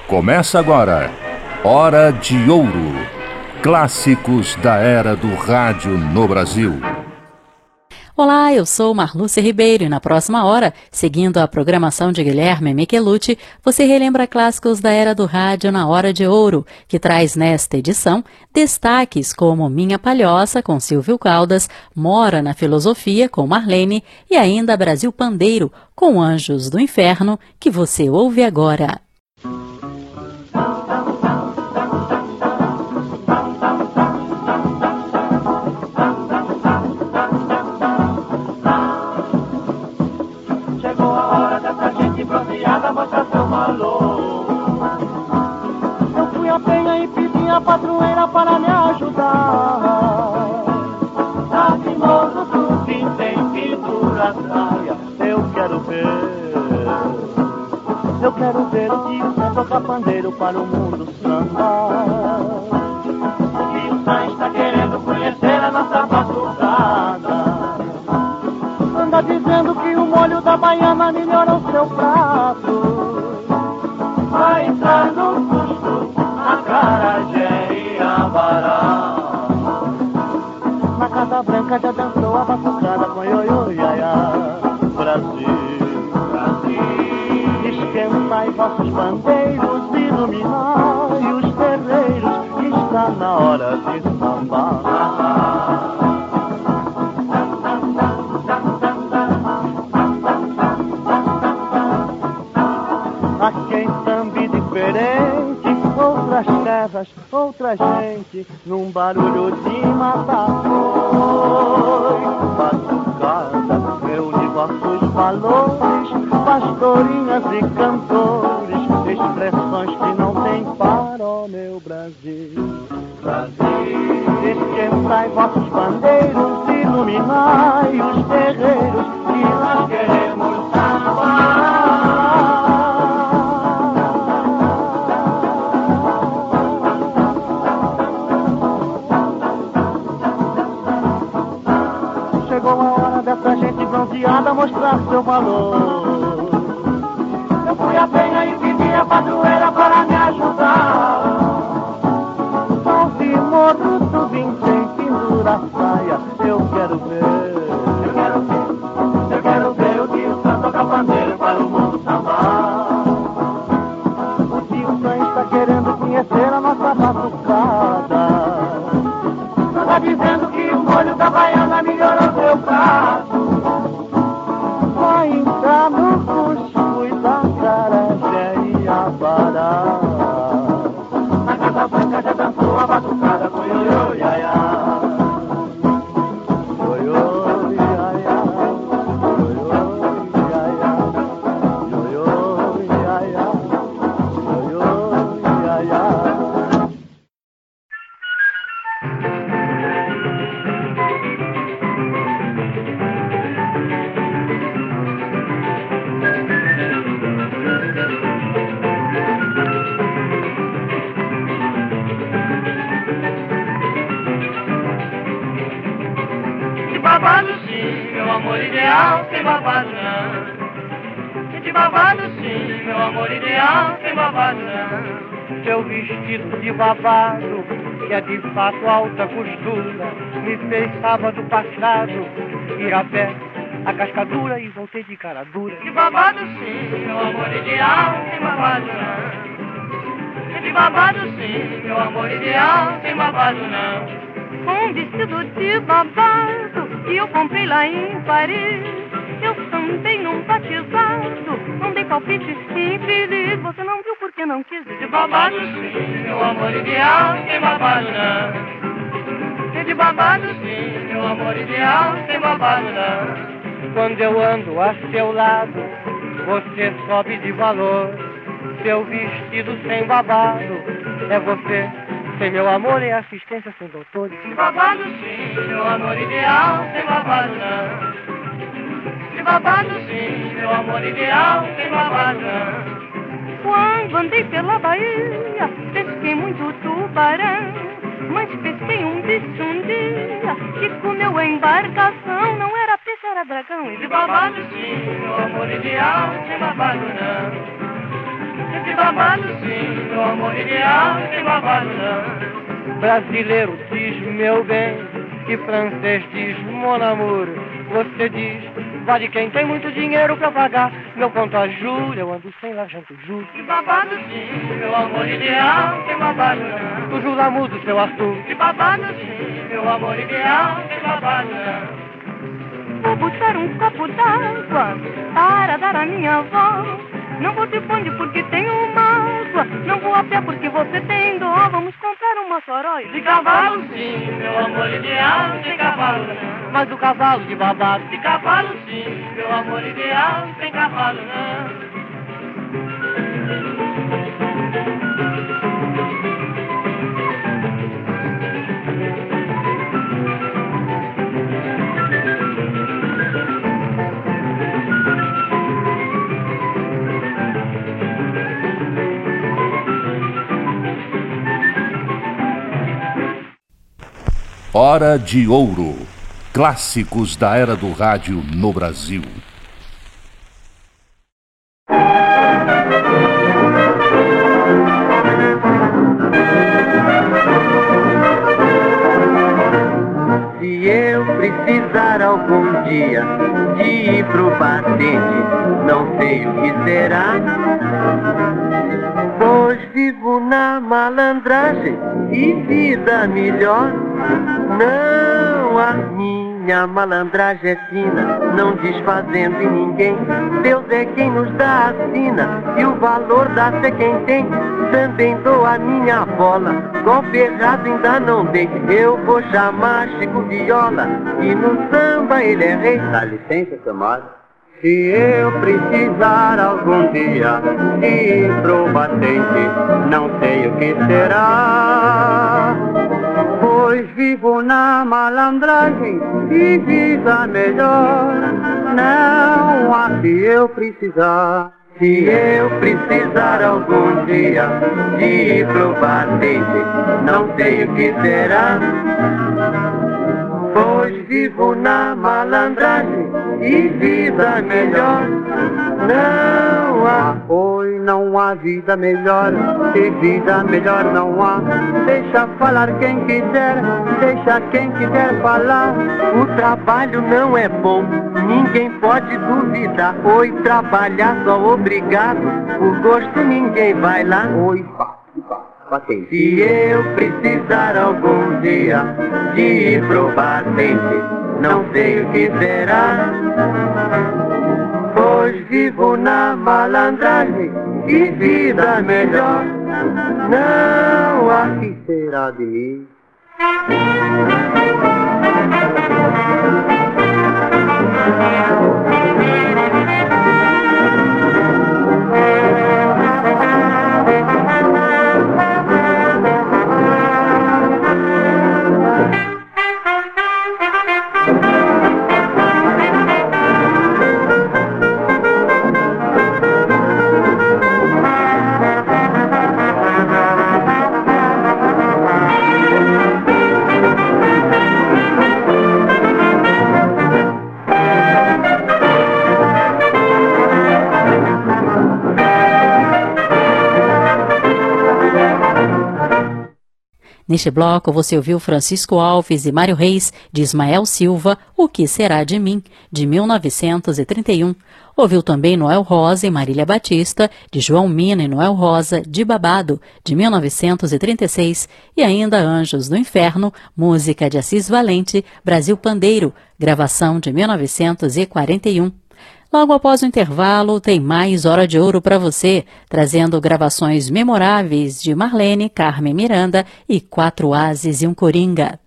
Começa agora, Hora de Ouro. Clássicos da era do rádio no Brasil. Olá, eu sou Marlúcia Ribeiro e na próxima hora, seguindo a programação de Guilherme Michelucci, você relembra clássicos da era do rádio na Hora de Ouro, que traz nesta edição destaques como Minha Palhoça, com Silvio Caldas, Mora na Filosofia, com Marlene e ainda Brasil Pandeiro, com Anjos do Inferno, que você ouve agora. Mostrar seu valor. Eu fui à penha e pedi a padroeira para me ajudar. Sabe, moço, tu que tem pintura saia. Eu quero ver o Tio tocar pandeiro para o mundo samba. O Tio Sam está querendo conhecer a nossa batucada. Anda dizendo que o molho da baiana melhora o seu prato. Vai entrar no custo, acarajé e abará. Na Casa Branca já dançou a batucada com ioiô iaiá. Brasil, Brasil, esquentai vossos bandeiros, iluminai os terreiros, está na hora de sambar. A quem sambe diferente, outras terras, outra gente, num barulho de matar foi. Batucada, reúne vossos valores, pastorinhas e cantores, expressões que não tem para o meu Brasil. Brasil, esquentai vossos bandeiros, iluminai os terreiros, que nós queremos sambar. Pra gente bronzeada mostrar seu valor. Eu fui à penha e pedi a padroeira para me ajudar. Salve morro do vintém, pendura a saia. Eu quero ver o Tio Sam tocar pandeiro para o mundo sambar. O Tio Sam está querendo conhecer a nossa batucada. Está dizendo que o molho da baiana melhorou seu prato. Vai entrar no cuscuz da acarajé e abará. Na Casa Branca já dançou a batucada com ioiô iaiá. Ioiô iaiá, ioiô iaiá, ioiô iaiá, ioiô iaiá. Babado sim, meu amor ideal, sem babado não. De babado sim, meu amor ideal, sem babado não. Seu vestido de babado, que é de fato alta costura, me fez sábado passado ir a pé a Cascadura e voltei de cara dura. De babado sim, meu amor ideal, sem babado não. De babado sim, meu amor ideal, sem babado não. Um vestido de babado que eu comprei lá em Paris. Eu sambei num batizado, não dei palpite infeliz. Você não viu porque não quis. De babado sim, meu amor ideal, sem babado não. De babado sim, meu amor ideal, sem babado não. Quando eu ando a seu lado, você sobe de valor. Seu vestido sem babado é você. Sem meu amor e assistência sem doutores. De babado sim, meu amor ideal, sem babado não. De babado sim, meu amor ideal, sem babado não. Quando andei pela Bahia, pesquei muito tubarão. Mas pesquei um bicho um dia que comeu a embarcação. Não era peixe, era dragão. E de babado sim, meu amor ideal, sem babado não. De babado sim, meu amor ideal, não tem babado não. Brasileiro diz meu bem e francês diz mon amour. Você diz, vale quem tem muito dinheiro pra pagar. Meu conto a Júlia, eu ando sem largento juro. Que babado sim, meu amor ideal, não tem babado não. Do Jula Mudo, seu Arthur. Que babado sim, meu amor ideal, não tem babado não. Vou buscar um copo d'água para dar à minha avó. Não vou de bonde porque tenho mágoa. Não vou a pé porque você tem dó. Vamos comprar uma soróia De cavalo sim, meu amor ideal, não tem cavalo não. Mas o cavalo de babado. De cavalo sim, meu amor ideal, não tem cavalo não. Hora de Ouro. Clássicos da era do rádio no Brasil. Se eu precisar algum dia de ir pro batente, não sei o que será, pois vivo na malandragem e vida melhor. Não, a minha malandragem é fina, não desfazendo em ninguém. Deus é quem nos dá a sina e o valor dá-se a quem tem. Também dou a minha bola, golpe errado ainda não dei. Eu vou chamar Chico Viola e no samba ele é rei. Dá licença, camarada. Se eu precisar algum dia ir pro batente, não sei o que será, pois vivo na malandragem e vida melhor. Não há se eu precisar. Se eu precisar algum dia de ir pro batente, não sei o que será, pois vivo na malandragem e vida melhor. Não há, pois não há vida melhor, e vida melhor não há. Deixa falar quem quiser, deixa quem quiser falar. O trabalho não é bom, ninguém pode duvidar. Oi, trabalhar só obrigado, por gosto ninguém vai lá. Oi, se eu precisar algum dia de ir pro batente, não sei o que será, pois vivo na malandragem e vida melhor. Não há que será de mim. Neste bloco, você ouviu Francisco Alves e Mário Reis, de Ismael Silva, O Que Será de Mim, de 1931. Ouviu também Noel Rosa e Marília Batista, de João Mina e Noel Rosa, de Babado, de 1936. E ainda Anjos do Inferno, música de Assis Valente, Brasil Pandeiro, gravação de 1941. Logo após o intervalo, tem mais Hora de Ouro para você, trazendo gravações memoráveis de Marlene, Carmen Miranda e Quatro Ases e um Coringa.